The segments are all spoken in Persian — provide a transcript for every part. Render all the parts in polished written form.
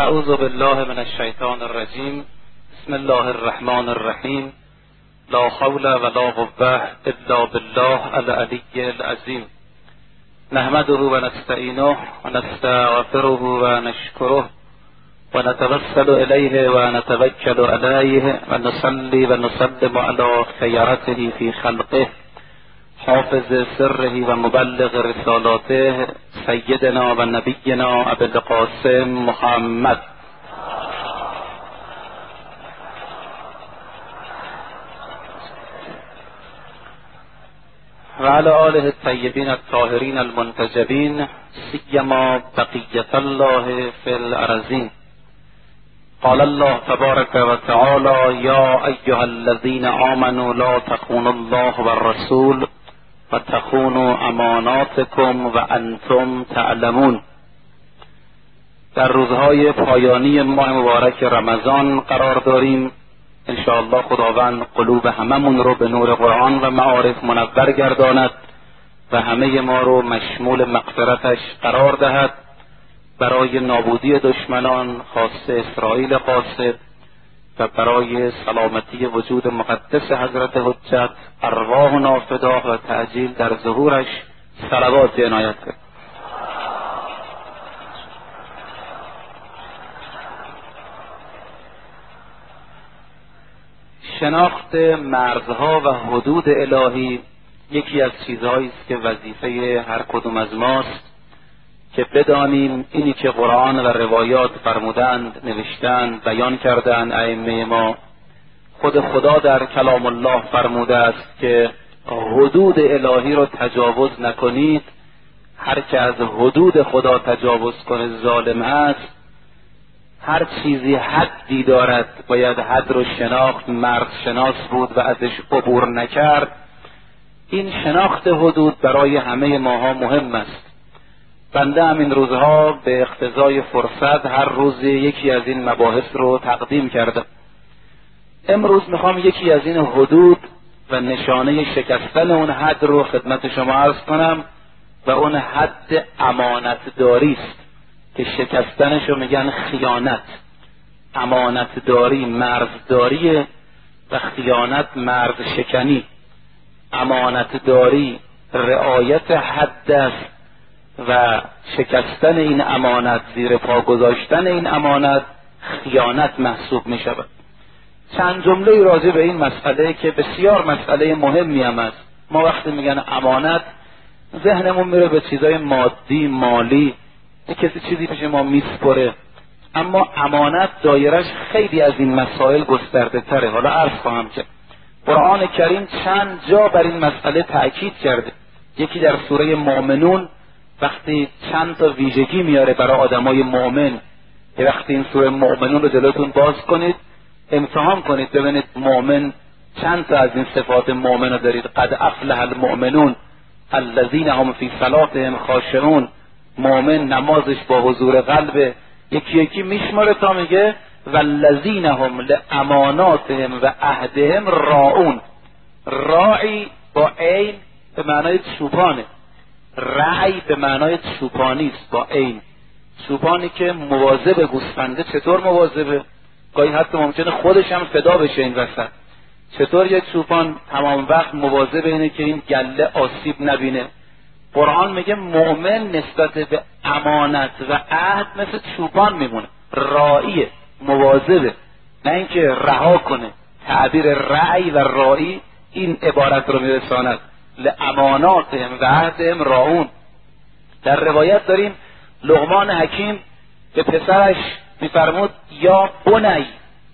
اعوذ بالله من الشیطان الرجیم. بسم الله الرحمن الرحیم. لا حول ولا قوة الا بالله العلی العظیم. نحمده و نستعینه و نستغفره و نشکره و نتوسل الیه و نتوکل علیه و نصلی و نسلم علی خیرته فی خلقه حافظ سره و مبلغ رسالاته سیدنا و نبینا ابی القاسم محمد و علی آله الطیبین الطاهرین المنتجبین سیما بقیة الله فی الارضین. قال الله تبارک و تعالی یا ایها الذین آمنوا لا تخونوا الله والرسول و تخونوا اماناتکم و انتم تعلمون. در روزهای پایانی ماه مبارک رمضان قرار داریم. انشاءالله خداوند قلوب هممون رو به نور قرآن و معارف منور گرداند و همه ما رو مشمول مغفرتش قرار دهد. برای نابودی دشمنان خاصه اسرائیل قاصد و برای سلامتی وجود مقدس حضرت حجت ارواحنا فدا و تعجیل در ظهورش صلوات عنایت کرد. شناخت مرزها و حدود الهی یکی از چیزهایی است که وظیفه هر کدوم از ماست که بدانیم اینی که قرآن و روایات فرمودند، نوشتند، بیان کردند ائمه ما، خود خدا در کلام الله فرموده است که حدود الهی رو تجاوز نکنید. هر که از حدود خدا تجاوز کنه ظالم است. هر چیزی حدی دارد، باید حد رو شناخت، مرز شناس بود و ازش عبور نکرد. این شناخت حدود برای همه ماها مهم است. بنده هم این روزها به اقتضای فرصت هر روز یکی از این مباحث رو تقدیم کردم. امروز میخوام یکی از این حدود و نشانه شکستن اون حد رو خدمت شما عرض کنم و اون حد امانتداری است که شکستنش رو میگن خیانت. امانتداری مرزداری و خیانت مرز شکنی. امانتداری رعایت حد است و شکستن این امانت، زیر پا گذاشتن این امانت خیانت محسوب می شود. چند جمله راجع به این مسئله که بسیار مسئله مهمی هم است. ما وقتی میگن امانت ذهنمون میره به چیزای مادی، مالی، کسی چیزی پیش ما میسپره، اما امانت دایرش خیلی از این مسائل گسترده تره. حالا عرض خواهم که قرآن کریم چند جا بر این مسئله تأکید کرده. یکی در سوره مؤمنون وقتی چند تا ویژگی میاره برای آدمای مؤمن. وقتی این سوره مؤمنون رو جلوتون باز کنید، امتحان کنید ببینید مؤمن چند تا از این صفات مؤمن رو دارید. قد افلح المؤمنون الذین هم فی صلاتهم خاشعون. مؤمن نمازش با حضور قلب. یکی یکی میشماره تا میگه والذین هم لاماناتهم و عهدهم راعون. راعی با عین به معنای چوپانه، رعی به معنای چوپانی است با عین. چوپانی که مواظب گوسفنده چطور مواظبه؟ گاهی حتی ممکنه خودش هم فدا بشه این وسط. چطور یک چوپان تمام وقت مواظب اینه که این گله آسیب نبینه؟ قرآن میگه مؤمن نسبت به امانت و عهد مثل چوپان میمونه، راعیه، مواظبه، نه اینکه رها کنه. تعبیر رعی و راعی این عبارت رو میرساند. لاماناتهم و عهدهم راعون. در روایت داریم لقمان حکیم به پسرش میفرمود یا بنی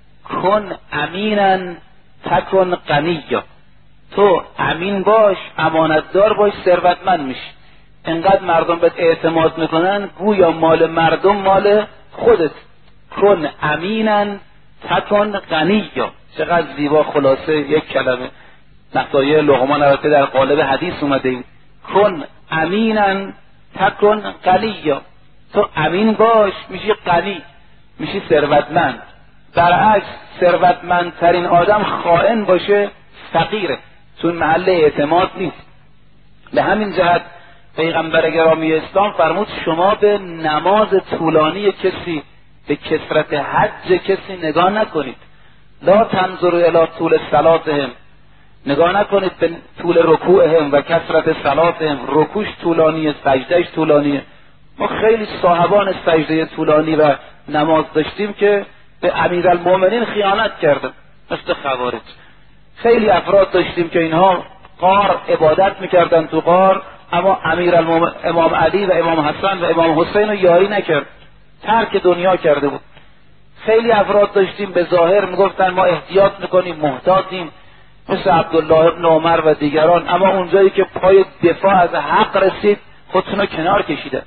کن امیناً تکن غنیا. تو امین باش، امانتدار باش، ثروتمند میشی. انقدر مردم بهت اعتماد میکنن گویا مال مردم مال خودت. کن امیناً تکن غنیا. چقدر زیبا خلاصه یک کلمه. نصایح لقمان البته در قالب حدیث اومده این. کن امیناً تکن غنیا. تو امین باش میشی غنی، میشی ثروتمند. برعکس ثروتمندترین آدم خائن باشه فقیره، چون محل اعتماد نیست. به همین جهت پیغمبر گرامی اسلام فرمود شما به نماز طولانی کسی به کثرت حج کسی نگاه نکنید. لا تنظروا الی طول صلاتهم، نگاه نکنید به طول رکوعهم و کثرت صلاتهم. رکوعش طولانیه، سجدهش طولانیه. ما خیلی صاحبان سجده طولانی و نماز داشتیم که به امیرالمومنین خیانت کردن، مثل خوارج. خیلی افراد داشتیم که اینها غار عبادت میکردن تو غار، اما امام علی و امام حسن و امام حسین رو یاری نکرد، ترک دنیا کرده بود. خیلی افراد داشتیم به ظاهر میگفتن ما احتیاط میکنیم، محتاطیم، مثل عبدالله ابن عمر و دیگران، اما اونجایی که پای دفاع از حق رسید خودتون رو کنار کشیده.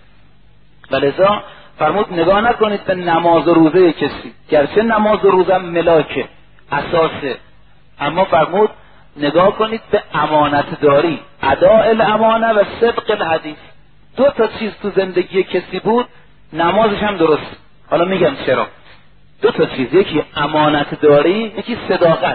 ولذا فرمود نگاه نکنید به نماز و روزه کسی، گرچه نماز و روزه ملاکه، اساسه، اما فرمود نگاه کنید به امانت داری، اداء الامانه و صدق الحدیث. دو تا چیز تو زندگی کسی بود، نمازش هم درست. حالا میگم چرا. دو تا چیز، یکی امانت داری، یکی صداقت.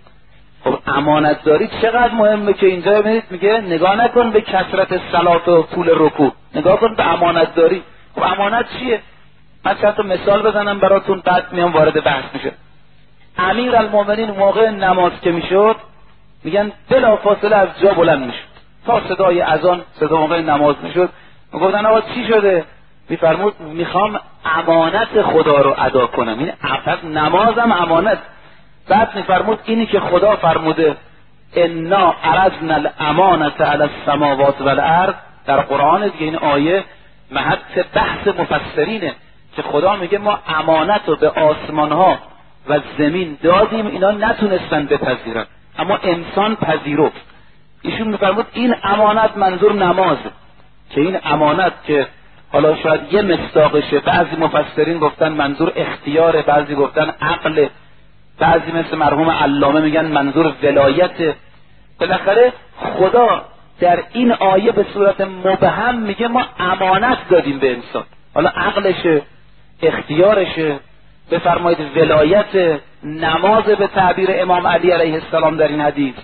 خب امانت داری چقدر مهمه که اینجا ببینید میگه نگاه نکن به کثرت صلات و طول رکوع، نگاه کن به امانت داری. خب امانت چیه؟ من چند تا مثال بزنم براتون، بعد میام وارد بحث میشه. امیرالمومنین موقع نماز که میشد میگن بلافاصله از جا بلند میشد تا صدای اذان، صدا موقع نماز میشد. میگفتن آقا چی شده؟ میفرمود میخوام امانت خدا رو ادا کنم. این نمازم امانت. بعد میفرمود اینی که خدا فرموده انا عرضنا الامانة علی السماوات والارض، در قرآن دیگه این آیه محط بحث مفسرینه که خدا میگه ما امانت رو به آسمان ها و زمین دادیم، اینا نتونستن بپذیرن اما انسان پذیرفت. ایشون میفرمود این امانت منظور نمازه، که این امانت که حالا شاید یه مصداقشه، بعضی مفسرین گفتن منظور اختیاره، بعضی گفتن عقل، بعضی مثل مرحوم علامه میگن منظور ولایت. بالاخره خدا در این آیه به صورت مبهم میگه ما امانت دادیم به انسان، حالا عقلشه، اختیارشه، بفرمایید ولایت، نماز به تعبیر امام علی علیه السلام در این حدیث.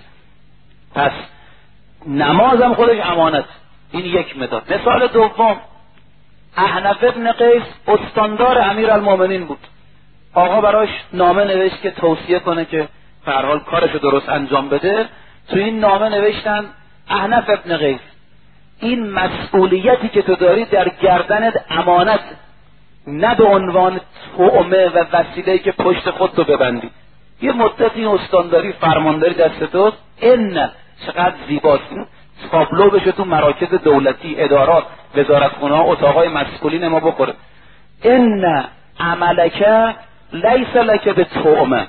پس نمازم خودش امانت. این یک مداد. مثال دوم، احنف ابن قیس استاندار امیرالمومنین بود. آقا براش نامه نوشت که توصیه کنه که به هر حال کارشو درست انجام بده. تو این نامه نوشتن احنف ابن قیس، این مسئولیتی که تو داری در گردنت امانت، نه به عنوان طعمه و وسیله‌ای که پشت خود تو ببندی. یه مدت این استانداری فرمانداری دست توست. این چقدر زیباست، این تابلو بشه تو مراکز دولتی، ادارات، وزارتخونه ها، اتاقای مسئولین ما بخوره. این عملک لیس لک به طعمه،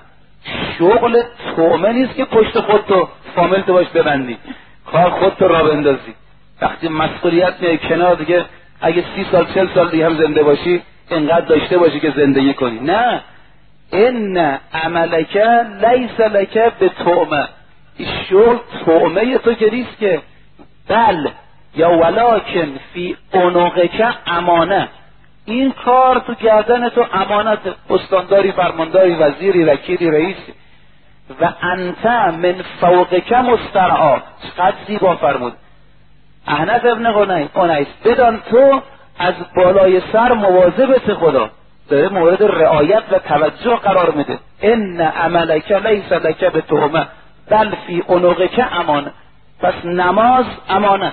شغل طعمه نیست که پشت خود تو فامیل تو باش ببندی، کار خود تو را بندازی. وقتی مسئولیت میای کنار دیگه، اگه 30 سال 40 سال دیگه هم زنده باشی اینقدر داشته باشی که زندگی کنی. نه، این عملک لیس لک به طعمه، این شغل طعمه تو که نیست که، بل یا ولکن فی عنقک امانه، این کار تو گردن تو امانت، استانداری، فرمانداری، وزیری، وکیلی، رئیسی. و انت من فوقک مسترعا، چقدر زیبا فرمود احنف ابن قنیس، بدان تو از بالای سر مواظبت خدا، داره مورد رعایت و توجه قرار میده. ان عملک لیس لک به طعمه بل فی عنقک امانه. پس نماز امانت،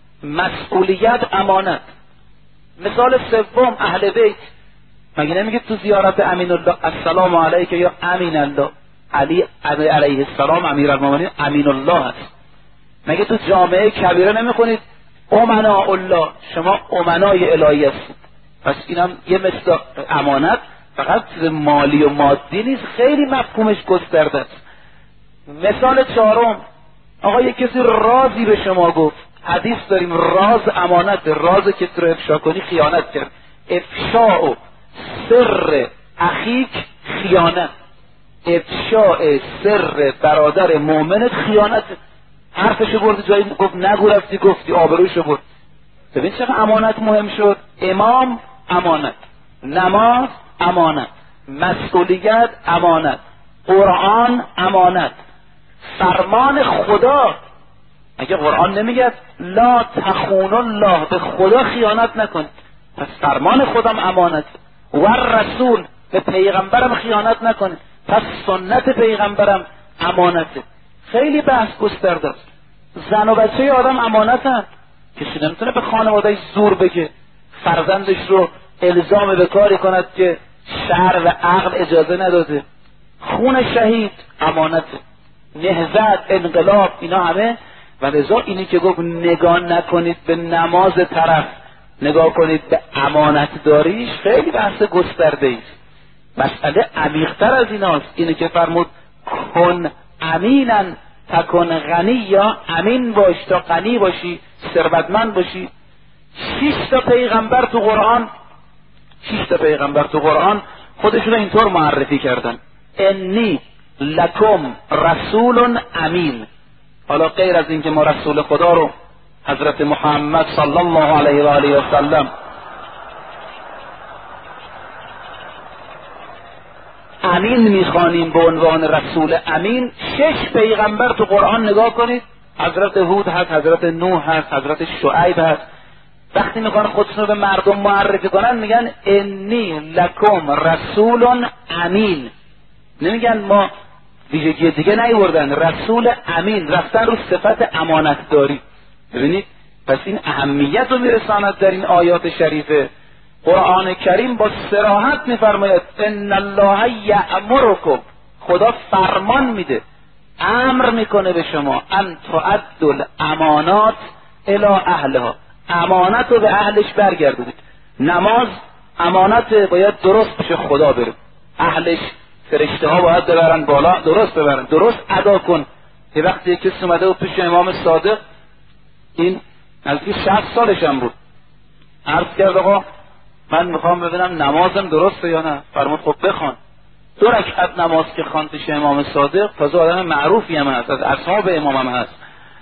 مسئولیت امانت. مثال سوم، اهل بیت. مگه نمیگه تو زیارت امین الله السلام علیک یا امین الله؟ علی علیه السلام امیرالمومنین امین الله است. مگه تو جامعه کبیره نمیخونید امنا الله، شما امنای الهی هستید؟ پس اینم یه مثل امانت، فقط مالی و مادی نیست، خیلی مفهومش گسترده است. مثال چهارم، آقا یک کسی رازی به شما گفت، حدیث داریم راز امانت، راز که تو رو افشا کنی خیانت کرد. افشاء سر اخیک خیانت، افشاء سر برادر مؤمنت خیانت. حرفشو برد جایی گفت نگو، رفتی گفتی، آبروشو برد. ببین چقدر امانت مهم شد. امام امانت، نماز امانت، مسئولیت امانت، قرآن امانت، فرمان خدا. اگه قرآن نمیگه لا تخونوا الله، به خدا خیانت نکن، پس فرمان خودم امانت. و رسول، به پیغمبرم خیانت نکنید. پس سنت پیغمبرم امانته. خیلی بحث گسترده است. زن و بچه آدم امانتن. کسی نمیتونه به خانواده‌اش زور بگه، فرزندش رو الزام به کاری کند که شرع و عقل اجازه نداده. خون شهید امانته، نهضت، انقلاب، اینا همه. و لذا اینی که گفت نگاه نکنید به نماز طرف، نگاه کنید به امانت داریش، خیلی بحث گسترده است. مسئله عمیق‌تر از ایناست. اینی که فرمود کن امیناً تکن غنی، یا امین باش تا غنی باشی، ثروتمند باشی. 6 تا پیغمبر تو قرآن خودشون اینطور معرفی کردن: انی لکم رسول امین. حالا غیر از این که ما رسول خدا رو حضرت محمد صلی الله علیه و آله و سلم امین میخوانیم به عنوان رسول امین، 6 پیغمبر تو قرآن نگاه کنید. حضرت هود هست، حضرت نوح هست، حضرت شعیب هست. وقتی میخوان خودشون به مردم معرفی کنن میگن انی لکم رسول امین. نمیگن ما ویژگی دیگه نیوردن، رسول امین، رفتن رو صفت امانت داری. ببینید پس این اهمیت رو میرساند در این آیات شریفه. قرآن کریم با صراحت میفرماید ان الله یأمرکم، خدا فرمان میده، امر میکنه به شما ان تؤدوا الامانات الی اهلها، امانت رو به اهلش برگردونید. نماز امانت، باید درست پیش خدا بره، اهلش فرشته ها باید ببرن بالا، درست ببرن، درست ادا کن. یه وقتی کسی اومده و پیش امام صادق، این نزدیک 60 سالش هم بود، عرض کرد آقا من میخوام ببینم نمازم درسته یا نه. فرمود خب بخوان. 2 رکعت نماز که خواند پیش امام صادق، تازه آدم معروفی هم هست، از اصحاب امام هم هست.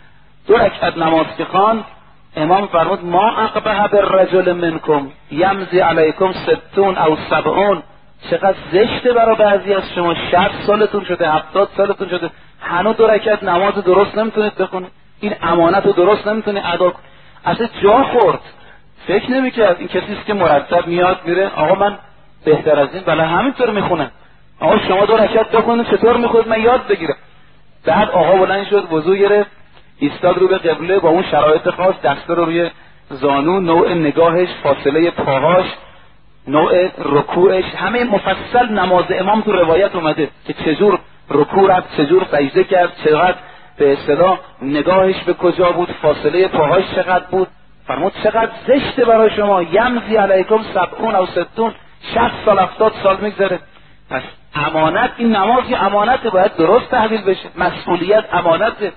2 رکعت نماز که خواند، امام فرمود ما اقبح بالرجل منکم یمضی علیکم 60 او 70. چقدر زشته برای بعضی از شما، 60 سالتون شده، 70 سالتون شده، هنوز 2 رکعت نماز درست نمیتونید بخونید، این امانت رو درست نمیتونید ادا کنید. اصلا جا خورد. فکر نمیکرد این کسی است که مرتب میاد میره آقا من بهتر از این بله همینطور میخونم. آقا شما 2 رکعت بخونید چطور میخونید من یاد بگیرم. بعد آقا بلند شد، وضو گرفت، ایستاد رو به قبله با اون شرایط خاص، دستا رو روی زانو، نوع نگاهش، فاصله پاهاش، نوع رکوعش، همه مفصل نماز امام تو روایت اومده که چجور رکوع رفت، چجور سجده کرد، چقدر به اصطلاح نگاهش به کجا بود، فاصله پاهاش چقدر بود. فرمود چقدر زشته برای شما، یمضی علیکم 70 او 60، 60 سال 70 سال میگذره. پس امانت، این نماز یه امانته، باید درست تحویل بشه، مسئولیت امانته.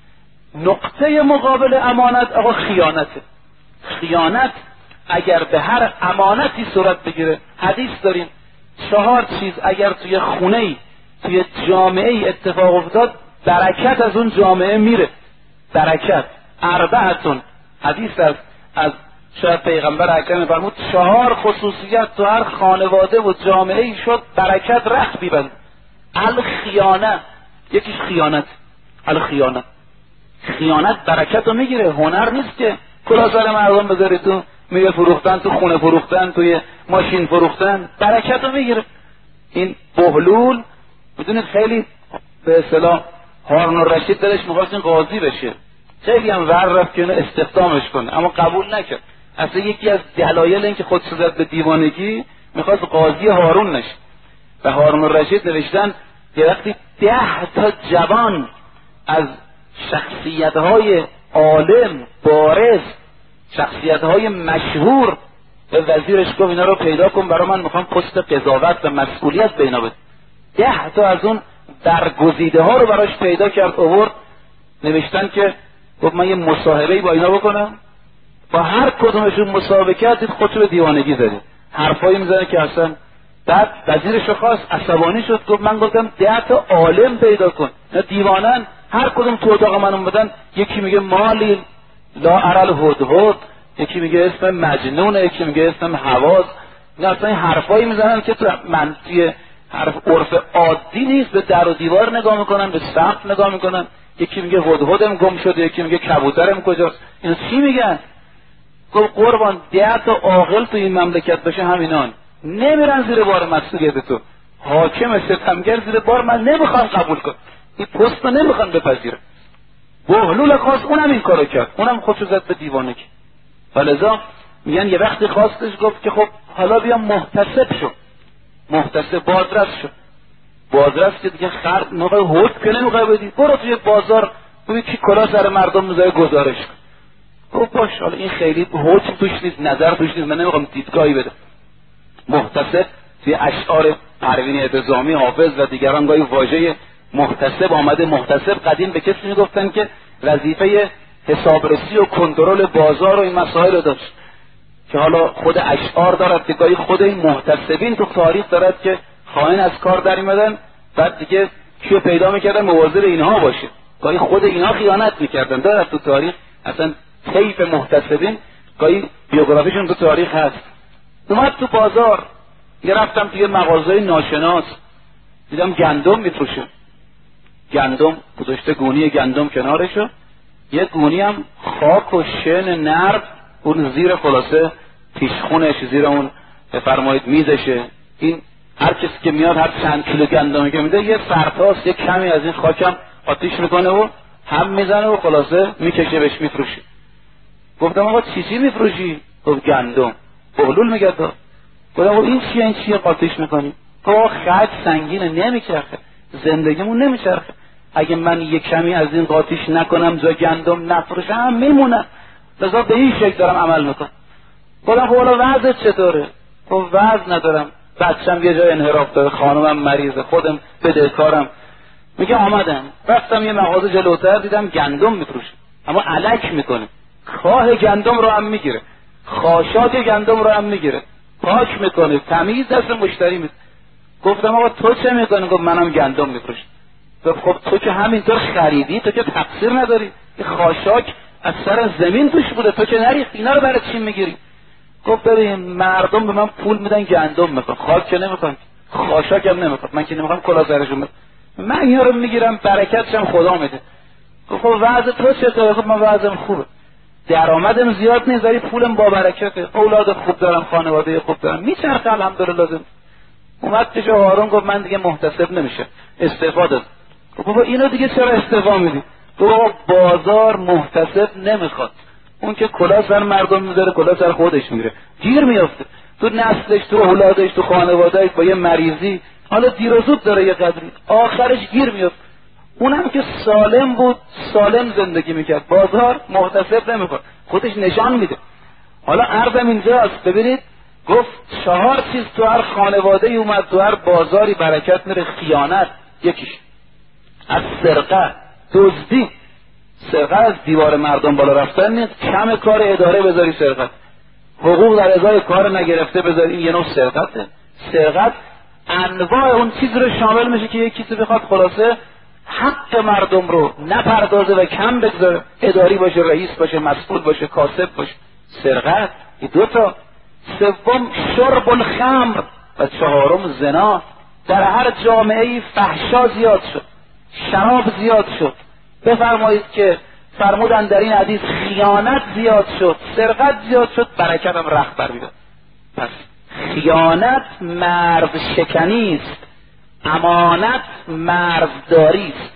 نقطه مقابل امانت آقا خیانته. خیانت اگر به هر امانتی صورت بگیره، حدیث داریم 4 چیز اگر توی خونه‌ای، توی جامعه‌ای اتفاق افتاد، برکت از اون جامعه میره. برکت 4 حدیث از شاید پیغمبر اکرم فرمود 4 خصوصیت تو هر خانواده و جامعه ای شد برکت رخت بیبند. الخیانه، یکیش خیانت. الخیانه، خیانت برکت رو میگیره. هنر نیست که کلاسر مردم بذاری تو میوه فروختن، تو خونه فروختن، توی ماشین فروختن، برکت رو میگیره. این بهلول میدونید خیلی به اصطلاح هارون الرشید دلش میخواست این قاضی بشه، خیلی هم ور رفت که استخدامش کنه اما قبول نکرد. اصلا یکی از دلایل این که خودش زد به دیوانگی میخواست قاضی هارون نشه. و هارون الرشید نوشتن یه وقتی 10 تا جوان از شخصیت‌های عالم، بارز، شخصیت‌های مشهور به وزیرش گفت اینا رو پیدا کن برای من، میخوام پست قضاوت و مسئولیت به اینا بده. 10 تا از اون برگزیده ها رو براش پیدا کرد، آورد، نوشتن که گفت من یه مصاحبه‌ای با اینا بکنم. با هر کدومشون مصاحبه کردید خودشو به دیوانگی زدید، حرفایی میزنه که اصلا. بعد وزیرش رو خواست، عصبانی شد، گفت من گفتم 10 تا عالم پیدا کن، نه دیوانن. هر کدوم تو اتاق من اومدن، یکی میگه مالی لا ارل هدهد، یکی میگه اسم مجنونه، یکی میگه اسم حواس. نه اصلا این حرفایی میزنن که تو منطقی حرف عرف عادی نیست. به در و دیوار نگاه میکنن، به سقف نگاه میکنن، یکی میگه هدهدم گم شده، یکی میگه کبوترم کجاست. اینا چی میگن؟ گفت قربان 10 تا عاقل تو این مملکت بشه همینان، نمیرن زیر بار مسئولیت تو. حاکم ستمگر زیر بار من نمیخوام قبول کن، این پست رو نمیخوام بپذیرم. بهلول خواست، اونم این کارو کرد، اونم خودشو زد به دیوانگی. ولذا میگن یه وقتی خواستش گفت که خب حالا بیا محتسب شو. محتسب بازرس شو. بازرس که دیگه خرد موقع حکم که نمیخوای بدی، برو توی بازار ببین کی کلا سر مردم میذاره گزارش کن. گفت باش، حالا این خیلی حکم توش نیست، نظر توش نیست، من نمیخوام دیدگاهی بدم. محتسب توی اشعار پروین اعتزامی، حافظ و دیگران گاهی واژه محتسب آمده. محتسب قدیم به کسی میگفتن که وظیفه حسابرسی و کنترل بازار و این مسائل رو داشت، که حالا خود اشعار دارد که گاهی خود این محتسبین تو تاریخ دارد که خائن از کار در میمدن، بعد دیگه کیو پیدا میکردن مواظب اینها باشه. گاهی خود اینها خیانت میکردن، دارد تو تاریخ اصلا طیف محتسبین گاهی بیوگرافیشون تو تاریخ هست. اومد تو بازار، یه رفتم توی مغازه ناشناس، دیدم گندم میفروشه. گندم گذاشته گونی گندم کنارشو، یه گونی هم خاک و شن نرد اون زیر، خلاصه پیشخونش زیر اون بفرمایید میزشه. این هر کسی که میاد هر چند کیلو گندمی که میده یه سرتاس یه کمی از این خاکم آتیش میکنه و هم میزنه و خلاصه میکشه بهش میفروشه. گفتم آقا چی میفروشی؟ گفت گندم. بهلول میگه تو. گفتم آقا این چیه قاطیش میکنی؟ تو خرج سنگینه، نمیچرخه، زندگیمون نمیچرخه. اگه من یک کمی از این قاطیش نکنم جا گندم نفروشم میمونم، لذا به این شکل دارم عمل میکنم. گفتم خب حالا وضعت چطوره؟ خب وضع ندارم، بچم یه جای انحراف داره، خانومم مریضه، خودم بدهکارم. میگه آمدم رفتم یه مغازه جلوتر، دیدم گندم میفروشه، اما الک میکنه، کاه گندم رو هم میگیره، خاشاک گندم رو هم میگیره، پاک میکنه، تمیز دست مشتری میده. گفتم آقا تو چه میکنی؟ گفت منم گندم میفروشم. گفت خب تو که همینطور خریدی، تو که تقصیر نداری، این خاشاک از سر زمین توش بوده، تو که نریختی، اینا رو برای چی میگیری؟ گفت ببین مردم به من پول میدن گندم میخواد، خاک که نمیخواد، خاشاک هم نمیخواد، من که نمیخوام کلا سرشون بدم، من اینا رو میگیرم، برکتش هم خدا میده. گفت خب وضع تو چطوره؟ گفت من وضعم خوبه، درآمدم زیاد نیست ولی پولم با برکته، اولاد خوب دارم، خانواده خوب دارم، میچرخه الحمدلله. اومد پیش هارون گفت من دیگه محتسب نمیشه، استعفا داد. گفت بابا اینو دیگه چرا استعفا میدی؟ گفت بابا بازار محتسب نمیخواد، اون که کلا سر مردم میذاره کلا سر خودش میره، گیر میافته تو نسلش، تو اولادش، تو خانوادهش، با یه مریضی، حالا دیر و زود داره یه قدری، آخرش گیر میافته. اونم که سالم بود سالم زندگی میکرد، بازار محتسب نمیخواد، خودش نشان میده. حالا عرضم اینجاست، ببینید گفت 4 چیز تو هر خانواده ای اومد، تو هر بازاری برکت میره. خیانت یکیش، از سرقه، دزدی. سرقه از دیوار مردم بالا رفتن نیست، کم کار اداره بذاری سرقت، حقوق در ازای کار نگرفته بذاری، این یه نوع سرقته. سرقت انواع اون چیز رو شامل میشه که یک کسی بخواد خلاصه حق مردم رو نپردازه و کم بگذاره، اداری باشه، رئیس باشه، مسئول باشه، کاسب باشه. سرقت این 2 تا. سوم شرب الخمر و 4م زنا. در هر جامعه فحشا زیاد شد، شراب زیاد شد، بفرمایید که فرمودن در این حدیث خیانت زیاد شد، سرقت زیاد شد، برکت هم رخت بر میاد. پس خیانت مرز شکنی است، امانت مرزداری است.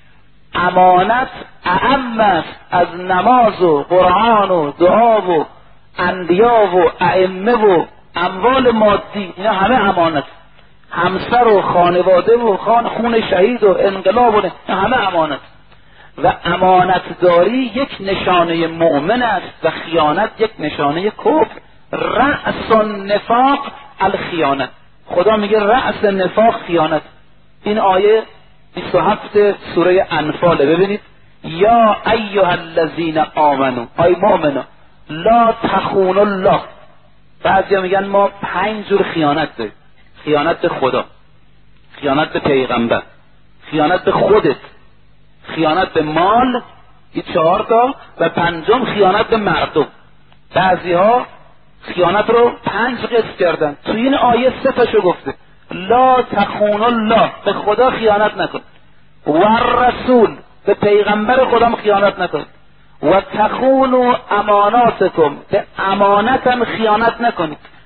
امانت اعم است از نماز و قرآن و دعا و انبیا و ائمه و اموال مادی، اینا همه امانت. همسر و خانواده و خون شهید و انقلاب و اینا همه امانت. و امانتداری یک نشانه مؤمن است و خیانت یک نشانه کفر. رأس النفاق الخیانت. خدا میگه رأس نفاق خیانت. این آیه 27 سوره انفال. ببینید یا ایها الذین آمنو، ای مؤمنان لا تخونوا الله. بعضیا میگن ما 5 جور خیانت داریم: خیانت به خدا، خیانت به پیغمبر، خیانت به خودت، خیانت به مال، این 4 تا، و 5م خیانت به مردم. بعضی ها خیانت رو 5 قسم کردن، تو این آیه 3 تاشو گفته: لا تخونوا الله، به خدا خیانت نکن، و رسول، به پیغمبر خدا خیانت نکن، و تخونوا اماناتکم، به امانتم خیانت نکنید.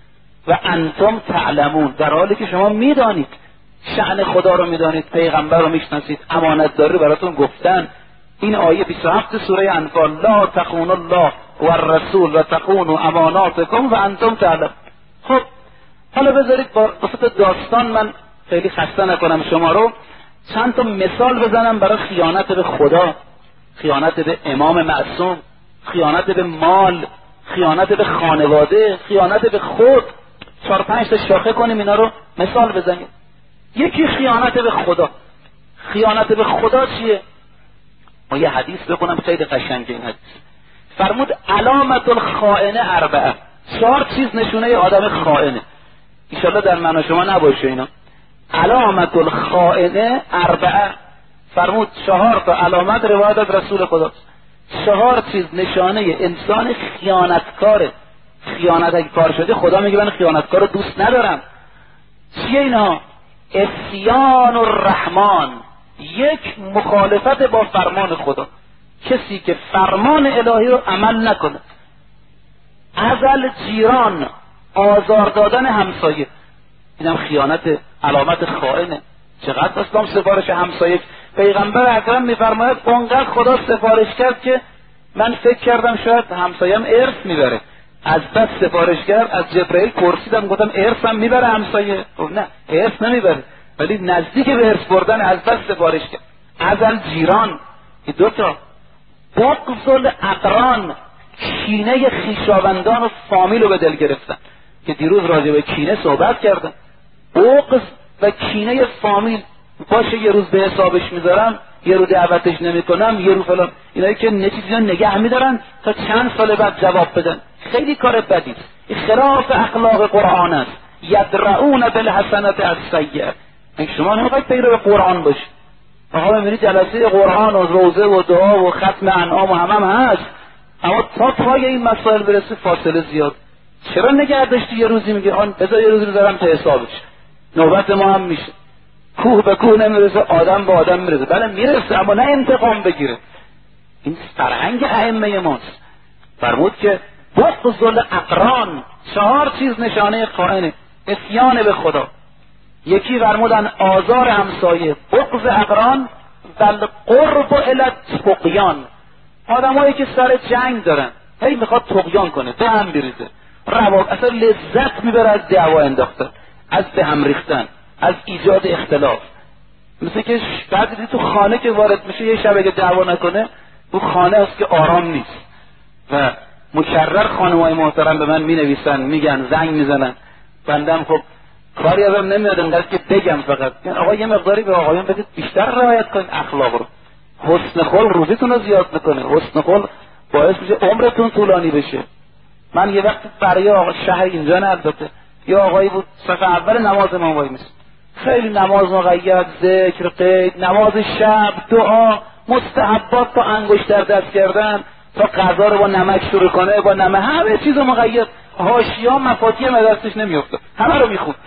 و انتم تعلمون، در حالی که شما میدانید، شأن خدا رو میدانید، پیغمبر رو میشناسید، امانتداری براتون گفتن. این آیه 27 سوره انفال، لا تخونوا الله و الرسول و تخونوا اماناتکم و انتم تعلمون. خب حالا بذارید با داستان، من خیلی خسته نکنم شما رو، چند تا مثال بزنم برای خیانت به خدا، خیانت به امام معصوم، خیانت به مال، خیانت به خانواده، خیانت به خود. 4-5 تا شاخه کنیم اینا رو مثال بزنیم. یکی خیانت به خدا. خیانت به خدا چیه؟ ما یه حدیث بخونم خیلی قشنگه این حدیث. فرمود علامت الخائن 4، 4 چیز نشونه آدم خائنه. انشالله در من و شما نباشه اینا. علامت الخائن 4، فرمود 4 تا علامت روایت از رسول خداست. 4 چیز نشانه انسان خیانتکاره. خیانت اگه کار شده خدا میگه من خیانتکار رو دوست ندارم. چیه اینا؟ عصیان الرحمن، یک مخالفت با فرمان خدا، کسی که فرمان الهی رو عمل نکنه. ازل جیران، آزار دادن همسایه، اینم خیانت، علامت خائنه. چقدر اسلام سفارش همسایه، پیغمبر اکرم میفرماید اونقدر خدا سفارش کرد که من فکر کردم شاید همسایم ارث میبره، از بس سفارش کرد، از جبرئیل پرسیدم گفتم ارث هم میبره همسایه؟ نه ارث نمیبره، ولی نزدیک به ارث بردن، از بس سفارش کرد. ازل جیران، این 2 تا. بغض الاقران، کینه خویشاوندان و فامیل رو به دل گرفتن که دیروز راجع به کینه صحبت کردم. بغض و کینه فامیل، باشه یه روز به حسابش میذارم، یه روز دعوتش نمیکنم، یه روز فلان، اینایی که نتیجه نگه میدارن تا چند سال بعد جواب بدن. خیلی کار بدی است، این خلاف اخلاق قرآن است. یدرؤون بالحسنة السیئة. شما نمیخواید پیرو قرآن باشید. آقا میبینید جلسه قرآن و روزه و دعا و ختم انعام و هم هست، اما تا پای این مسائل برسه فاصله زیاد. چرا نگه داشتی یه روزی میگه آن بذار یه روزی بذارم تا حسابش؟ نوبت ما هم میشه. کوه به کوه نمیرسه، آدم به آدم میرسه. بله میرسه، اما نه انتقام بگیره. این فرهنگ ائمه ماست. فرمود که بغض الاقران، 4 چیز نشانه خائنه. عصیان به خدا، یکی فرمودن آزار همسایه، بغض اقران و القرب الی الطغیان. آدمایی که سر جنگ دارن، هی میخواد طغیان کنه، به هم بریزه، اصلا لذت میبره از دعوا انداختن، از به هم ریختن، از ایجاد اختلاف. مثل که بعد تو خانه که وارد میشه یه شب اگه دعوا نکنه، تو خانه است که آرام نیست. و مکرر خانمای محترم به من مینویسن، میگن، زنگ میزنن، بندم خب کاری ازم نمیاد انقدر که بگم، فقط یعنی آقا یه مقداری به آقایان بدید بیشتر رعایت کنید اخلاق رو. حسن خلق روزیتون رو زیاد میکنه، حسن خلق باعث میشه عمرتون طولانی بشه. من یه وقت برای آقا شهر اینجا نه البته، یه آقایی بود صف اول نماز ما وای میست، خیلی نماز مقید، ذکر، قید، نماز شب، دعا، مستحبات تا انگشت در دست کردن، تا غذا رو با نمک شروع کنه، با نمک همه چیز مقید، حاشیه مفاتیح دستش نمیفته، همه رو میخوند.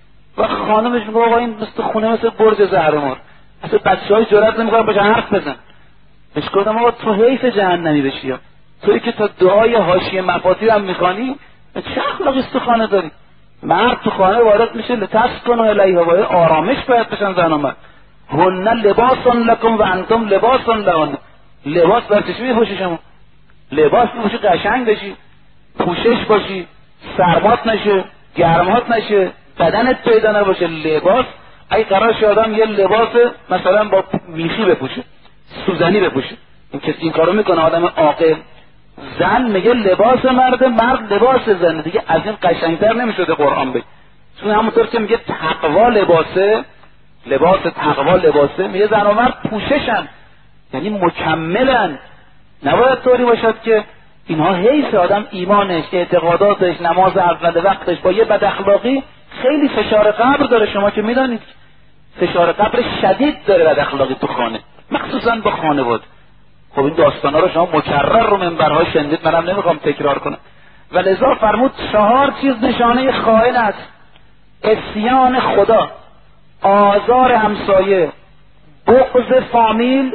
و خانمش میگه آقا این مثل خونه مثل برج زهرمار، اصلا بچه‌ها جرئت نمیکنن باشه حرف بزن. بهش گفتم آقا تو حیف جهنمی بشی، تویی که تا دعای حاشیه مفاتیح هم میخوانی، چه اخلاقی تو خانه داری؟ مرد تو خانه وارد میشه لتسکن الیها، و آرامش باید بشن زن و مرد. هن لباس لکم و انتم لباس لهن. لباس بر چشمی میپوشی، شما لباس میپوشی قشنگ بشی، پوشش باشی، سرمات نشه، گرمات نشه، بدنت پیدا نباشه. لباس اگه قرار شه آدم یه لباس مثلا با میخی بپوشه، سوزنی بپوشه، این کسی این کارو میکنه آدم عاقل. زن میگه لباس مرد، مرد لباس زن، دیگه از این قشنگتر نمیشده قرآن بگه. چون همونطور که میگه تقوا لباسه، لباس تقوا لباسه، میگه زن و مرد پوششن، یعنی مکملن. نباید طوری باشد که اینها حیث آدم ایمانش، اعتقاداتش، نماز اول وقتش با یه بد اخلاقی خیلی فشار قبر داره. شما که میدانید فشار قبر شدید داره بد اخلاقی تو خانه، مخصوصا با خانواده. خب این داستانا رو شما مکرر رو منبرها شنیدید، منم نمیخوام تکرار کنم. و لذا فرمود 4 چیز نشانه خائن است: عصیان خدا، آزار همسایه، بغض فامیل،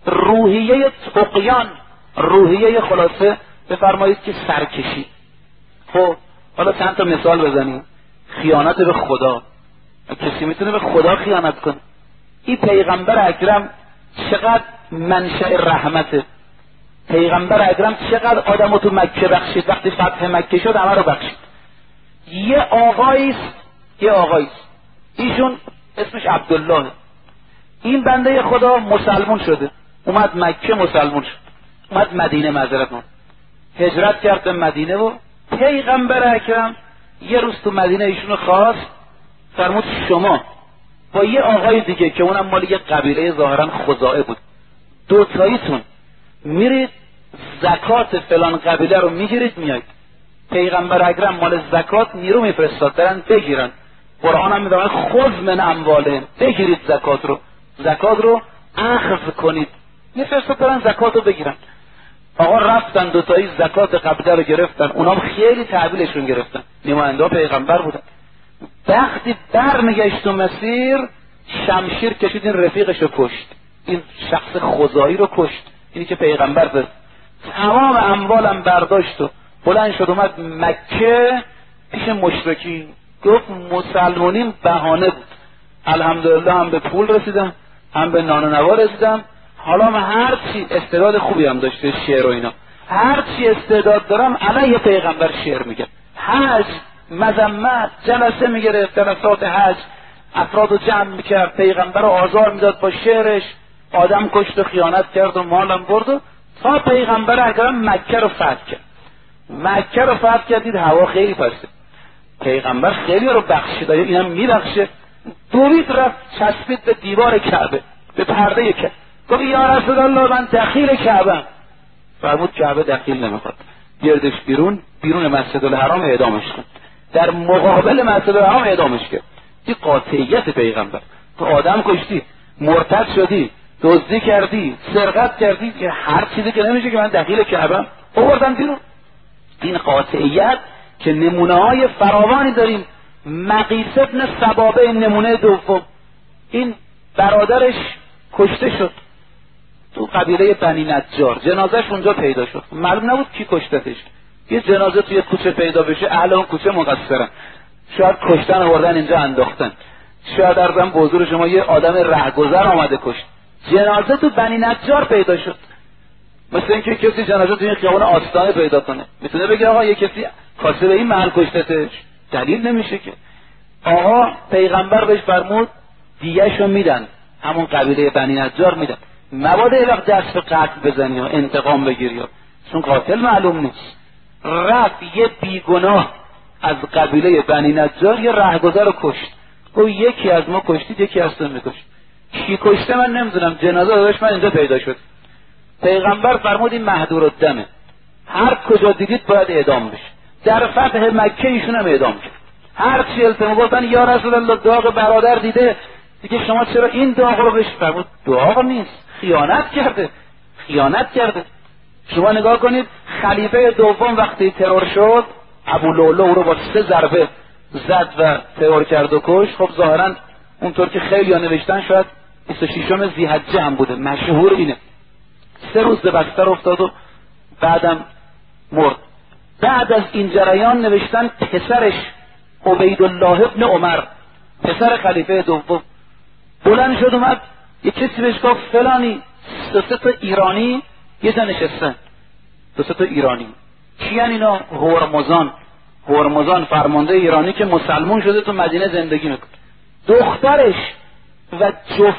روحیه طغیان، روحیه خلاصه بفرمایید که سرکشی. خب حالا چند تا مثال بزنیم. خیانت به خدا. کسی میتونه به خدا خیانت کنه؟ این پیغمبر اکرم چقدر منشأ رحمته. پیغمبر اکرم چقدر آدمو تو مکه بخشید، وقتی فتح مکه شد همه رو بخشید. یه آقاییست ایشون اسمش عبدالله. این بنده خدا مسلمون شده، اومد مکه مسلمون شد، اومد مدینه هجرت کرد به مدینه و پیغمبر اکرم یه روز تو مدینه ایشونو خواست، فرمود شما با یه آقای دیگه که اونم مال یه قبیله ظاهرا خزاعه بود، دوتاییتون میرید زکات فلان قبیله رو میگیرید میایید. پیغمبر اکرم مال زکات نیرو میفرستاد برن بگیرن. قرآن هم میدونه خذ من اموالهم، بگیرید زکات رو اخذ کنید، میفرستاد برن زکات رو بگیرن. آقا رفتن دوتایی زکات قبیله رو گرفتن، اونام خیلی تحویلشون گرفتن، نماینده پیغمبر بودن. وقتی برمیگشت تو مسیر شمشیر کشید، این رفیقش رو کشت، این شخص خزاعی رو کشت، اینی که پیغمبر بود. تمام اموالم برداشت و بلند شد اومد مکه پیش مشرکی، گفت مسلمانیم بهانه بود، الحمدلله هم به پول رسیدم هم به نان و نوا رسیدم، حالا من هر چی استعداد خوبی هم داشته، شعر و اینا، هر چی استعداد دارم علیه پیغمبر شعر میگم، حج مذمت جلسه میگرفت، جلسات حج افراد رو جمع میکرد، پیغمبر رو آزار میداد با شعرش، آدم کشت و خیانت کرد و مالم برد و تا پیغمبر اکرم مکه رو فتح کرد. دید هوا خیلی پسته، پیغمبر خیلی رو بخشید، اینم میبخشه، دوید رفت چسبید به دیوار کعبه، به پرده کعبه، گفت یا رسول الله من دخیل کعبه. فرمود کعبه دخیل نمیخواد، گردش بیرون مسجد الحرام اعدامش کن. در مقابل مسجد الحرام اعدامش کرد. این قاطعیت پیغمبر. تو آدم کشتی، مرتد شدی، دزدی کردی، سرقت کردی، که هر چیزی که نمیشه که من دخیل کعبه، آوردن بیرون. این قاطعیت که نمونه های فراوانی داریم. مقیس ابن سبابه نمونه دوم، این برادرش کشته شد تو قبیله بنی نجار، جنازش اونجا پیدا شد، معلوم نبود کی کشتتش. یه جنازه توی کوچه پیدا بشه اهل اون کوچه مقصرن، شاید کشتن آوردن اینجا انداختن، شاید ارزم به حضور شما یه آدم رهگذر آمده کشت. جنازه تو بنی نجار پیدا شد، مثل اینکه کسی جنازه توی خیابان آستانه پیدا کنه، میتونه بگه آقا یه کسی کاسه به این محل کشتتش، دلیل نمیشه که. آقا پیغمبر بهش فرمود دیگه‌شو میدن، همون قبیله بنی نجار میدن، مبادا یه وقت دست به قتل بزنی و انتقام بگیری، چون قاتل معلوم نیست. رفت یه بیگناه از قبیله بنی نجار یه رهگذر رو کشت، گفت یکی از ما کشتید یکی از تو میکشت، کی کشته من نمیدونم، جنازه داداش من اینجا پیدا شد. پیغمبر فرمود این مهدور الدمه، هر کجا دیدید باید اعدام بشه. در فتح مکه ایشون هم اعدام کرد. هر چی التماس گفتن یا رسول الله داغ برادر دیده، دیگه شما چرا این داغ رو بهش؟ فرمود داغ نیست، خیانت کرده. شما نگاه کنید خلیفه دوم وقتی ترور شد، ابو لؤلؤ او رو با 3 ضربه زد و ترور کرد و کشت. خب ظاهرا اونطور که خیلی ها نوشتن شاید 26 ذی‌حجه هم بوده، مشهور اینه. 3 روز به بستر افتاد و بعدم مرد. بعد از این جریان نوشتن پسرش عبیدالله ابن عمر، پسر خلیفه دوم، بلند شد اومد یه کسی بهش گفت فلانی 2 تا ایرانی یه جا نشستن، 2 تا ایرانی کیان اینا؟ هرمزان فرمانده ایرانی که مسلمون شده تو مدینه زندگی میکنه، دخترش و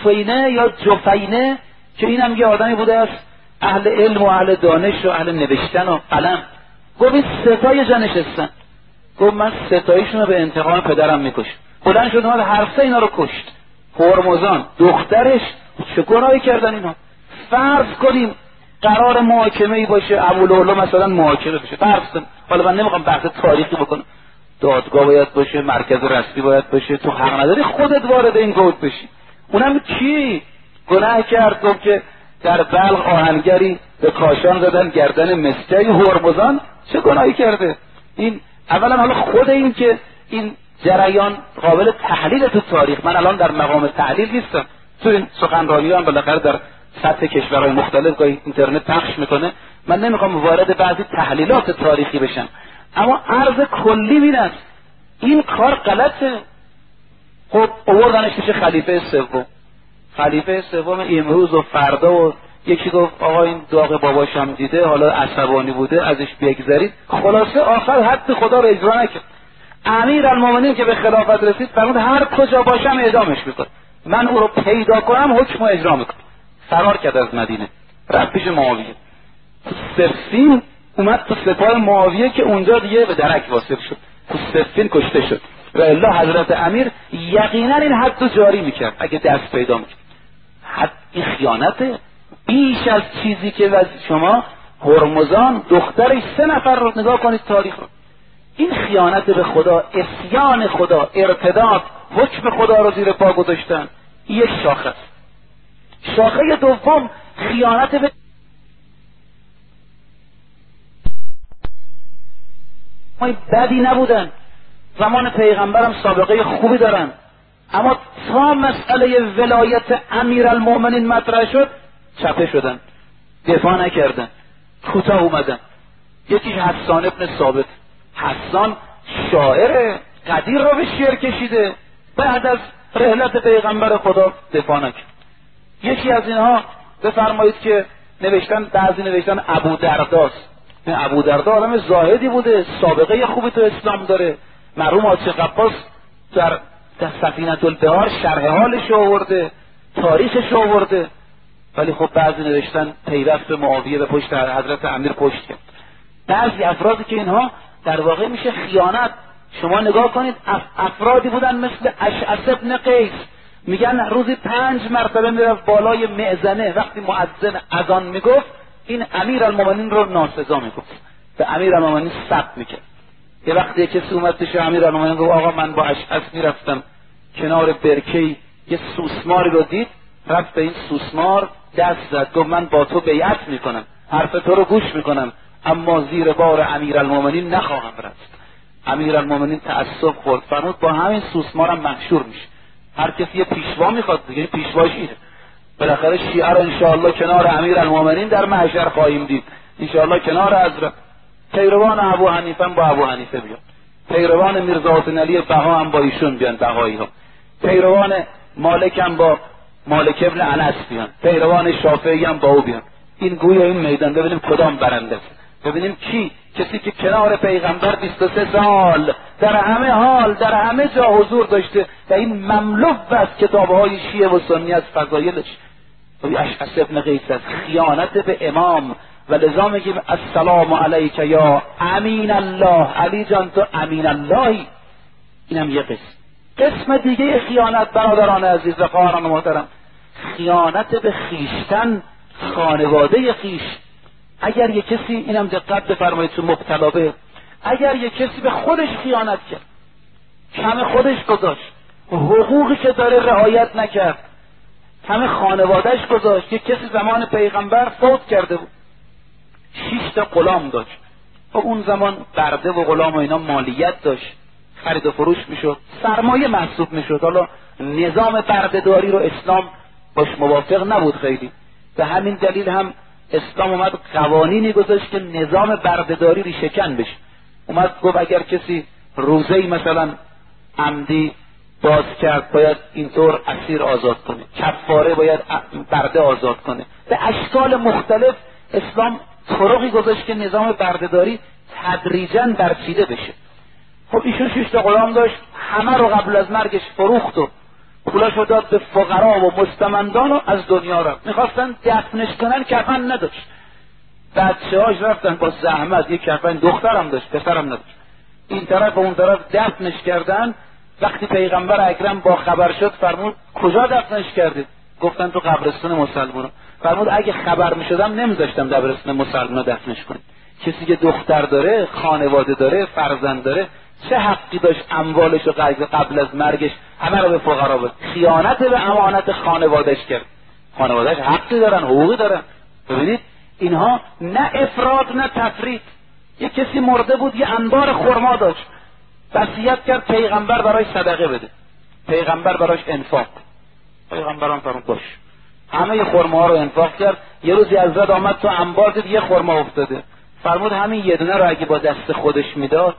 جفینه که اینم یه آدمی بوده از اهل علم و اهل دانش و اهل نوشتن و قلم. گفت این 3 تا یه جا نشستن، گفت من 3 تایشون رو به انتقام پدرم میکشم. بلند شد اومد هر 3 اینا رو کشت. هرمزان، دخترش، چه گناهی کردن اینا؟ فرض کنیم قرار محاکمه ای باشه، ابو لؤلؤ مثلا محاکمه بشه، فرض کنیم، حالا من نمیخوام بحث تاریخی بکنم، دادگاه باید باشه، مرکز رسمی باید باشه، تو حق نداری خودت وارد این گود بشی. اونم کی گناه کرد؟ گفت که در بلخ آهنگری به کاشان زدن گردن مسکه. هرمزان چه گناهی کرده؟ این اولا حالا خود این که این جریان قابل تحلیل تو تاریخ، من الان در مقام تحلیل نیستم، تو این سخنرانی هم بالاخره در سطح کشورهای مختلف گاهی اینترنت پخش میکنه، من نمیخوام وارد بعضی تحلیلات تاریخی بشم، اما عرض کلی این است این کار غلطه. خب آوردنش پیش خلیفه سوم. خلیفه سوم امروز و فردا و یکی گفت آقا این داغ باباشم دیده، حالا عصبانی بوده ازش بگذرید. خلاصه آخر حد خدا رو اجرا نکرد. امیرالمومنین که به خلافت رسید فرمود هر کجا باشم اعدامش میکنم، من او رو پیدا کنم حکم رو اجرا میکنم. فرار کرد از مدینه، رفت پیش معاویه. تو صفین اومد تو سپاه معاویه که اونجا دیگه به درک واصل شد، تو صفین کشته شد. و الا حضرت امیر یقینا این حد رو جاری میکرد اگه دست پیدا میکرد. حد این خیانته بیش از چیزی که از شما هرمزان دخترش 3 نفر رو نگاه کنید تاریخ رو. این خیانت به خدا، عصیان خدا، ارتداد، حکم خدا رو زیر پا گذاشتن، یک شاخه است. شاخه دوم خیانت به بدی نبودن، زمان پیغمبرم سابقه خوبی دارن، اما تا مسئله ولایت امیرالمومنین مطرح شد چپه شدن، دفاع نکردن، کوتاه اومدن. یکیش حسان ابن ثابت. حسان شاعر قدیر رو به شعر کشیده، بعد از رحلت پیغمبر خدا دفاع نکرد. یکی از اینها بفرمایید که نوشتن، بعضی نوشتن ابو درداست. ابو دردا آدم زاهدی بوده، سابقه خوبی تو اسلام داره. مرحوم عاصی قباس در سفینة البحار شرح حالش آورده، تاریخش آورده. ولی خب بعضی نوشتن پیوست به معاویه به پشت حضرت امیر پشت کرد. بعضی افرادی که اینها در واقع میشه خیانت. شما نگاه کنید افرادی بودن مثل اشعث ابن قیس، میگن روزی 5 مرتبه میرفت بالای مئذنه، وقتی مؤذن اذان میگفت این امیرالمومنین رو ناسزا میگفت، به امیرالمومنین سب میکرد. یه وقتی کسی اومد پیش امیرالمومنین گفت آقا من با اشعث میرفتم کنار برکه‌ای، یه سوسماری رو دید، رفت به این سوسمار دست زد، گفت من با تو بیعت میکنم، حرف تو رو گوش میکنم، اما زیر بار امیرالمومنین نخواهم رفت. امیرالمومنین تأسف خورد، فرمود با همین سوسمارم محشور میشه. هر کسی یه پیشوا میخواد دیگه، پیشواش اینه. بالاخره شیعه رو انشاءالله کنار امیرالمومنین در محشر خواهیم دید، انشاءالله کنار حضرت. پیروان ابو حنیفه با ابو حنیفه بیان، پیروان میرزا حسین علی بها هم با ایشون بیان، بهایی ها. پیروان مالک هم با مالک ابن انس بیان، پیروان شافعی هم با او بیان. این گویا این میدان ببینیم کدام برنده است، ببینیم کی، کسی که کنار پیغمبر 23 سال در همه حال در همه جا حضور داشته و این مملو است کتابهای شیعه و سنی از فضایلش. اشعث ابن قیس از خیانت به امام، و لذا میگیم السلام علیک یا امین الله، علی جان تو امین اللهی. اینم یه قسم دیگه خیانت. برادران عزیز و خواهران محترم، خیانت به خیشتن، خانواده خیش. اگر یک کسی، اینم دقت بفرمایید تو مبتلا به، اگر یک کسی به خودش خیانت کرد، کم خودش گذاشت، حقوقی که داره رعایت نکرد، همه خانوادهش گذاشت. یک کسی زمان پیغمبر فوت کرده بود، 6 تا غلام داشت. خب اون زمان برده و غلام و اینا مالیت داشت، خرید و فروش میشد، سرمایه محسوب میشد. حالا نظام بردهداری رو اسلام باش موافق نبود خیلی، به همین دلیل هم اسلام اومد قوانینی گذاشت که نظام بردهداری ریشه‌کن بشه. اومد گفت اگر کسی روزه‌ای مثلا عمدی باز کرد باید اینطور اسیر آزاد کنه، کفاره باید برده آزاد کنه. به اشکال مختلف اسلام طرقی گذاشت که نظام بردهداری تدریجاً برچیده بشه. خب ایشون 6 تا غلام داشت، همه رو قبل از مرگش فروخت و پولاشو داد به فقرا و مستمندان و از دنیا رفت. میخواستن دفنش کنن، کفن نداشت. بچه‌هاش رفتن با زحمت، یک کفن، دخترم داشت پسرم نداشت، این طرف و اون طرف دفنش کردن. وقتی پیغمبر اکرم با خبر شد فرمود کجا دفنش کردید؟ گفتن تو قبرستان مسلمانان. فرمود اگه خبر میشدم نمیذاشتم قبرستان مسلمانان دفنش کنید. کسی که دختر داره، خانواده داره، فرزند داره، چه حقی داشت اموالش رو قبل از مرگش همه رو به فقرا بده؟ خیانت به امانت خانوادهش کرد. خانوادهش حقی دارن، حقوقی دارن. ببینید اینها نه افراط نه تفریط. یک کسی مرده بود، یه انبار خرما داشت، وصیت کرد پیغمبر برایش صدقه بده، پیغمبر برایش انفاق. پیغمبرم فرمود باش، همه خرما رو انفاق کرد. یه روزی حضرت آمد تو انبار دید یه خرما افتاده، فرمود همین یه دونه رو اگه با دست خودش میداد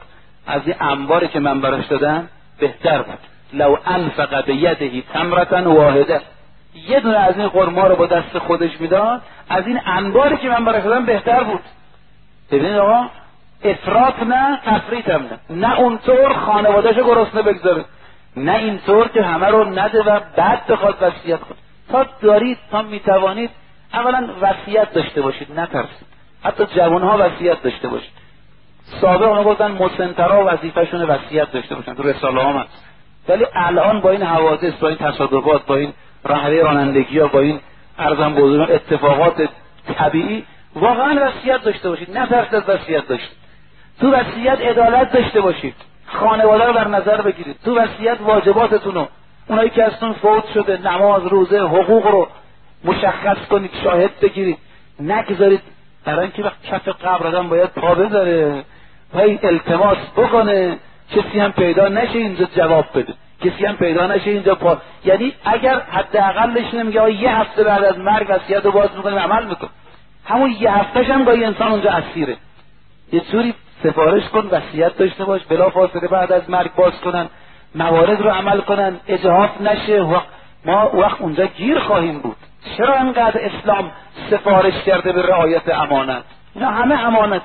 از این انباری که من براش دادم بهتر بود. لو انفق بیده تمرة واحده، یه دونه از این خرما رو با دست خودش میداد از این انباری که من براش دادم بهتر بود. ببینید آقا، افراط نه، تفریط هم نه اونطور خانواده‌شو گرسنه بگذاره، نه اینطور که همه رو نده و بعد بخواد وصیت کنه. تا دارید، تا میتوانید، اولا وصیت داشته باشید، نترسید. حتی جوانها وصیت داشته باشید. سابق اونها گفتن مسنترا وظیفه‌شون وصیت داشته باشن، تو رساله ها هست. ولی الان با این حوادث، با این تصادفات، با این رهبری رانندگی‌ها، با این ارزم بزرگان اتفاقات طبیعی، واقعا وصیت داشته باشید، نترسید از وصیت داشتید. تو وصیت عدالت داشته باشید، خانواده رو در نظر بگیرید. تو وصیت واجباتتون رو، اونایی که ازتون فوت شده، نماز، روزه، حقوق رو مشخص کنید، شاهد بگیرید. نگذارید برای اینکه وقت کف قبر آدم باید پا بذاره، باید التماس بکنه، کسی هم پیدا نشه اینجا جواب بده، کسی هم پیدا نشه اینجا یعنی اگر حداقلش نمیگه یه هفته بعد از مرگ وصیت رو باز میکنیم عمل میکنه، همون یه هفتهش هم گاهی انسان اونجا اسیره. یه جوری سفارش کن، وصیت داشته باش، بلافاصله بعد از مرگ باز کنن، موارد رو عمل کنن، اجحاف نشه. ما وقت اونجا گیر خواهیم بود. چرا انقدر اسلام سفارش کرده به رعایت امانت؟ اینا همه امانت.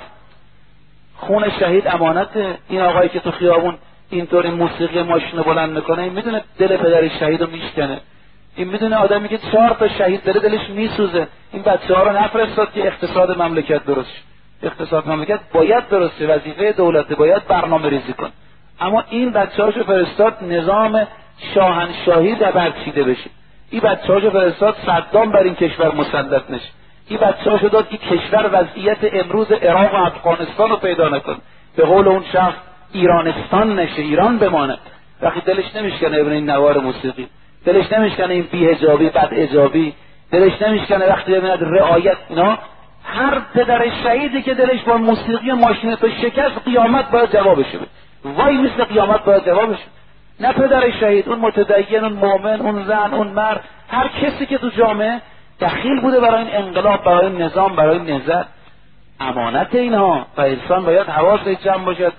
خون شهید امانته. این آقایی که تو خیابون اینطوری موسیقی ماشین بلند میکنه، این میدونه دل پدر شهید رو میشکنه، این میدونه آدمی که 4 تا شهید داره دلش میسوزه. این بچه‌ها رو نفرستاد که اقتصاد مملکت درست شه. اقتصاد مملکت باید درست شه، وظیفه دولت، باید برنامه ریزی کنه. اما این بچه‌هاشو فرستاد نظام شاهنشاهی در برچیده بشه. این بچه‌هاشو فرستاد صدام بر این کشور مسلط نشه. این بچه‌هاشو داد که کشور وضعیت امروز عراق و افغانستان رو پیدا نکنه. به قول اون شخص ایرانستان نشه، ایران بمانه. وقتی دلش نمیشکنه ببینه این نوار موسیقی، دلش نمیشکنه این بی‌حجابی، بدحجابی، دلش نمیشکنه وقتی ببیند رعایت اینا. هر پدر شهیدی که دلش با موسیقی ماشین تو شکست، قیامت باید جوابش بده. وای مثل قیامت باید جوابش. نه پدر شهید، اون متدین، اون مؤمن، اون زن، اون مرد، هر کسی که تو جامعه دخیل بوده برای این انقلاب، برای این نظام، برای این نهضت. امانت اینها و انسان باید حواسش جمع باشد.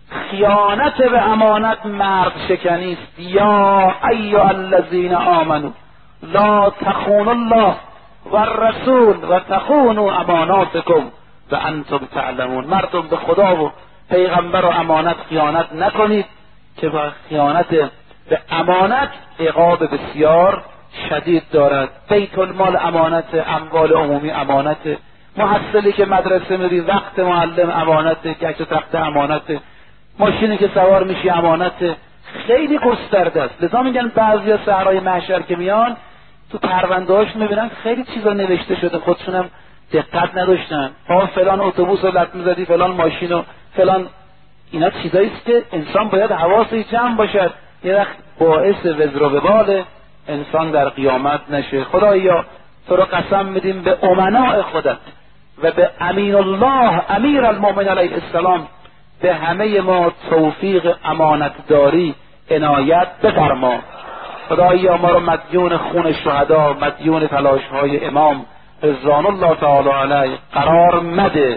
خیانت به امانت مرد شکنی است. یا ایها الذین آمنوا لا تخونوا الله والرسول و تخونوا اماناتکم و انتم تعلمون. مردم به خدا و پیغمبر و امانت خیانت نکنید که با خیانت به امانت عقاب بسیار شدید دارد. بیت المال امانت، اموال عمومی امانت، محصلی که مدرسه میری، وقت معلم امانت، گچ تخت امانت، ماشینی که سوار میشی امانت. خیلی گسترده است. لذا میگن بعضیا صحرای محشر که میان تو پرونده‌هاش میبینن خیلی چیزا نوشته شده، خودشونم دقت نداشتن. فلان اتوبوس رو لط میزدی، فلان ماشین و فلان. اینا چیزایی است که انسان باید حواسش جمع باشد، یه وقت باعث وزر و وبال انسان در قیامت نشه. خدایا تو رو قسم میدیم به امناء خودت و به امین الله امیر المؤمنین علیه السلام، به همه ما توفیق امانتداری عنایت بفرما. خدایا ما رو مدیون خون شهدا، مدیون تلاش‌های امام رضوان الله تعالی علیه قرار مده.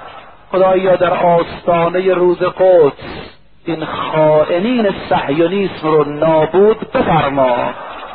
خدایا در آستانه روز قدس این خائنین صهیونیسم رو نابود بفرما.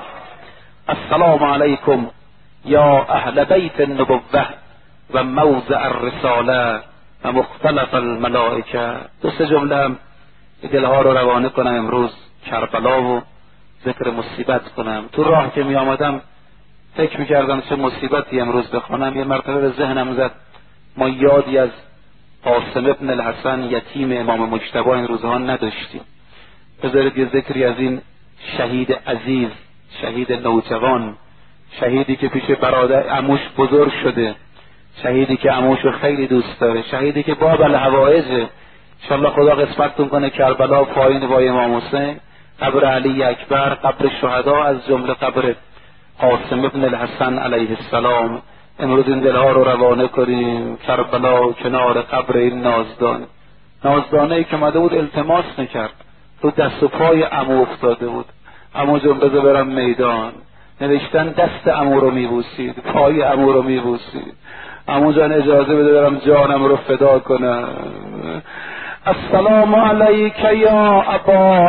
السلام علیکم یا اهل بیت النبوة و موضع الرساله و مختلف الملائکه. 2 جمله هم دلها رو روانه کنم. امروز کربلا و ذکر مصیبت کنم. تو راه که می آمدم فکر می کردم چه مصیبتی امروز بخونم. یه مرتبه به ذهنم زد ما یادی از قاسم ابن الحسن یتیم امام مجتبی این روزها نداشتیم. بذارید یه ذکری از این شهید عزیز، شهید نوجوان، شهیدی که پیش برادر عموش بزرگ شده، شهیدی که عموشو خیلی دوست داره، شهیدی که باب الحوائجه. انشالله خدا قسمتتون کنه کربلا پایین با امام حسین، قبر علی اکبر، قبر شهدا، از جمله قبر قاسم ابن الحسن علیه السلام. امروز این دلها رو روانه کنیم. کربلا کنار قبر این نازدانه ای که مده بود التماس میکرد، رو دست و پای عمو افتاده بود. عمو جون بذار برم میدان. نوشتن دست عمو رو میبوسید، پای عمو رو میبوسید. عمو جان اجازه بده برم جانم رو فدا کنم. السلام علیک یا ابا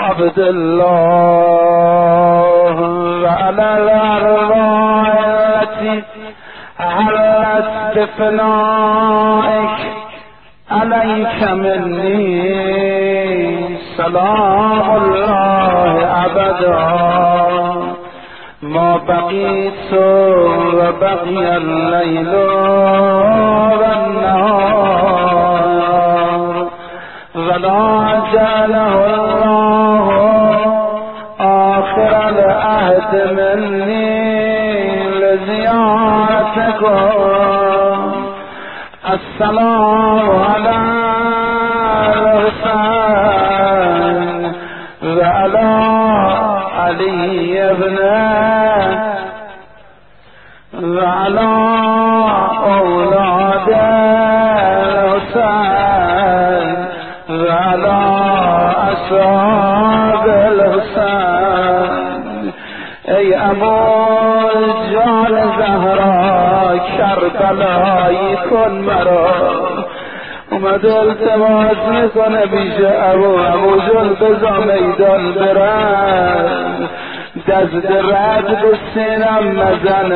عبدالله و علی الارواح التي حلت بفنائک علیک منی سلام الله ابدا ما بقیت و بقی اللیل و النهار ولا جعله الله آخر العهد منی لزیارتکم السلام علی الحسین و علی علی ابن و علی اولاد الحسین و علی اصحاب الحسین. ای ابوالجان زهرا کربلایی کن مرا. اومده التماس میکنه پیش ابوجل بزا میدان برن دست رد به سینم مزن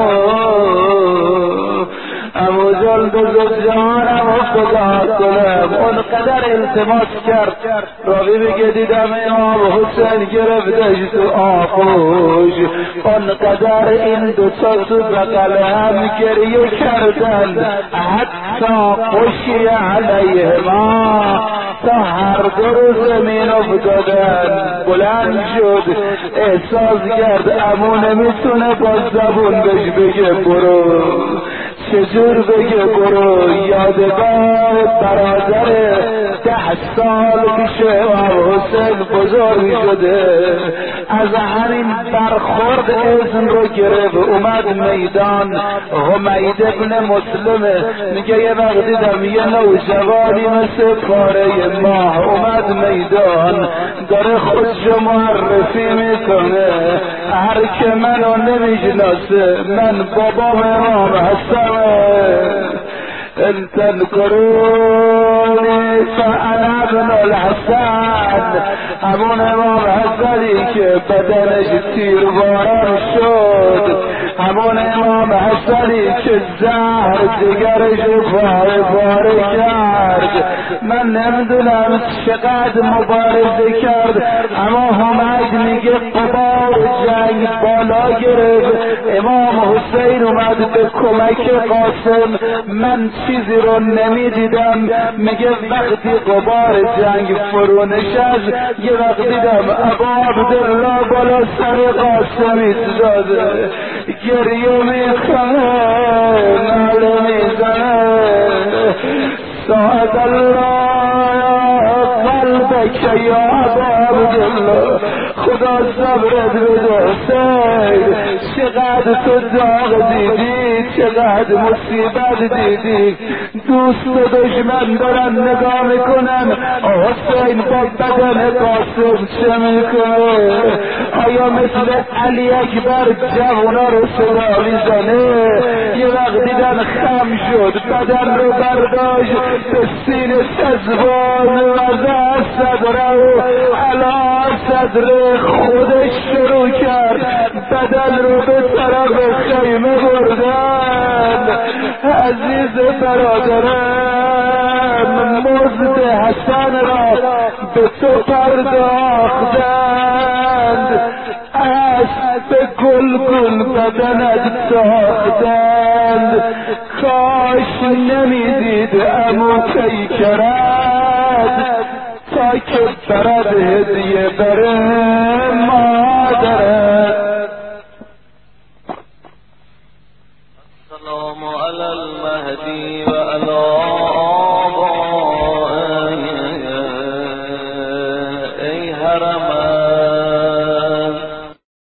ابوجل بزا جانم و خدا کنم. اونقدر التماس کرد راوی بگه دیدم امام حسین گرفتش تو آغوش. اونقدر این دوتا تو بغل هم گریه کردن حتی خوشی علیهما تا هر دو زمین افتادن. بلند شد احساس کرد امو نمیتونه با زبون بهش بگه برو. چجور بگه برو؟ یادگار برادر 10 سال پیش امام حسین بزرگ شده از همین برخورد اذن رو گرفت اومد میدان. حمید ابن مسلمه میگه یه وقت دیدم یه نوجوانی مثل پاره ماه اومد میدان داره خودشو معرفی میکنه. هر که منو نمیشناسه من بابام امام حسن ان تذكروني فانا ابن الحسن. همون امام حسنی که بدنش تیرباران شد، همون امام حسنی که زهر جگرش پاره پاره کرد. من نمیدونم چقدر مبارزه کرد اما حمید میگه قبار جنگ بالا گرفت. امام حسین اومد به کمک قاسم. من چیزی رو نمیدیدم. میگه وقتی قبار جنگ فرو نشست یه وقت دیدم ابا عبدالله بالا سر قاسم ایستاده گریه میکنه ناله میزنه. ساعد الله قلبک یا ابا عبدالله خدا صبرت بده حسین. چقدر تو داغ دیدی، چقدر مصیبت دیدی. دوست و دشمن دارن نگاه میکنن حسین با بدن قاسم چه میکنه. آیا مثل علی اکبر جوانا رو صدا میزنه؟ یه وقت دیدن خم شد بدن رو برداشت به سینه چزبان وزه صدره و علا صدر خودش شروع کرد بدن رو به طرف خیمه بردن. عزیز برادرم مزد حسن را به تو پرداختند اسب گل گل بدنت ساختند. کاش نمیدید عمو پیکرت تا که برد هدیه بره مادرم.